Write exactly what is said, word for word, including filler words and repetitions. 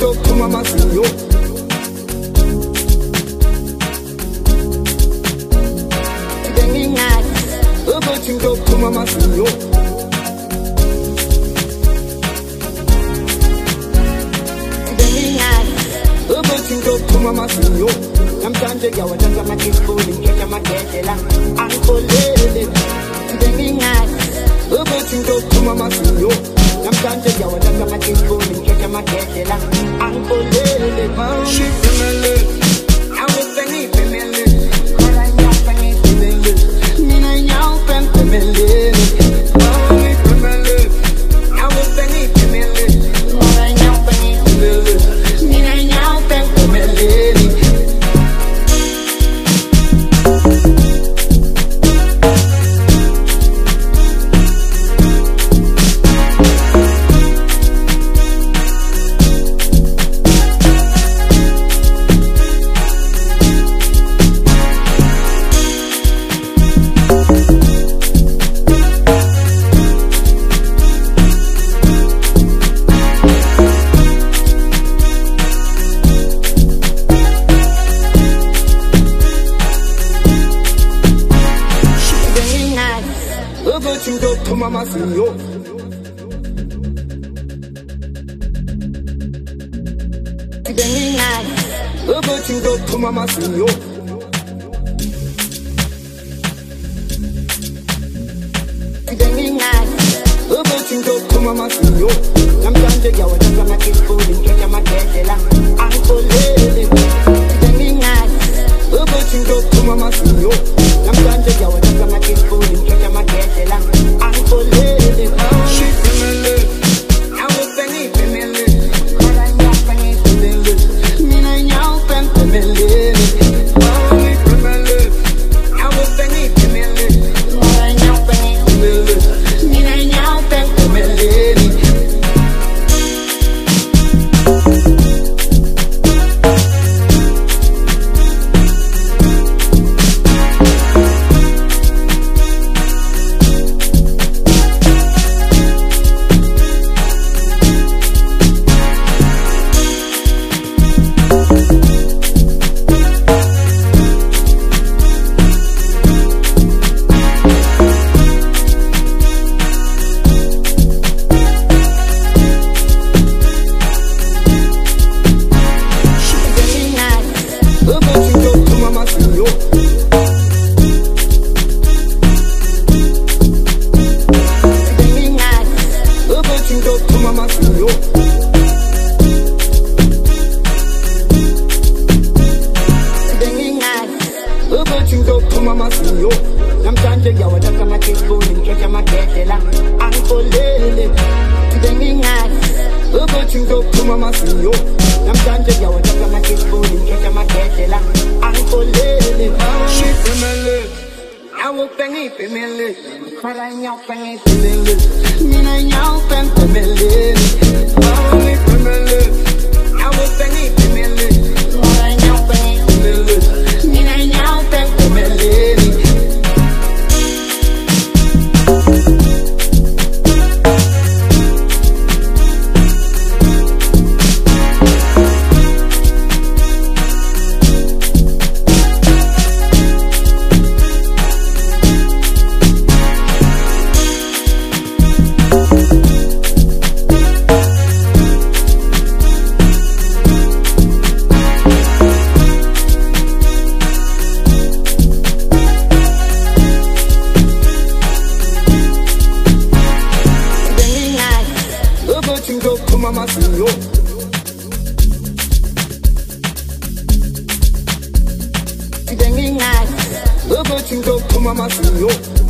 chingo kuma masinyo. Denginga, ugo chingo kuma masinyo. Denginga, ugo chingo kuma masinyo. Namtanje ya wadanga makifuni kecha maketela ankolele. Denginga, ugo chingo kuma masinyo. Namtanje ya wadanga makifuni kecha maketela ankolele. She femele, I was penny femele. Kala nyao penny femele, nina nyao pen femele. Only femele, I was penny femele. Kala nyao penny femele, nina nyao pen femele. Mama Sinyo. Denginga, ugo chingo kuma masinyo. Denginga, ugo chingo kuma masinyo. Namtanje ya wadanga makifuni kecha maketela ankolele. Denginga, ugo chingo kuma masinyo. Namtanje ya wadanga makifuni kecha maketela ankolele. She femele, I was penny femele. Kala nyao penny femele, nina nyao pen femele. Only femele, I was penny femele. Kala nyao penny femele, nina nyao pen femele. Namtanje ya wadanga makifuni kecha maketela ankolele. Denginga, ugo chingo kuma masinyo. Namtanje ya wadanga makifuni kecha maketela ankolele. She femele, I was penny femele. Kala nyao penny femele, nina nyao pen femele. Only femele, I was penny femele. Kala nyao penny femele, nina nyao pen femele. Mama Sinyo. Denginga, ugo chingo kuma masinyo.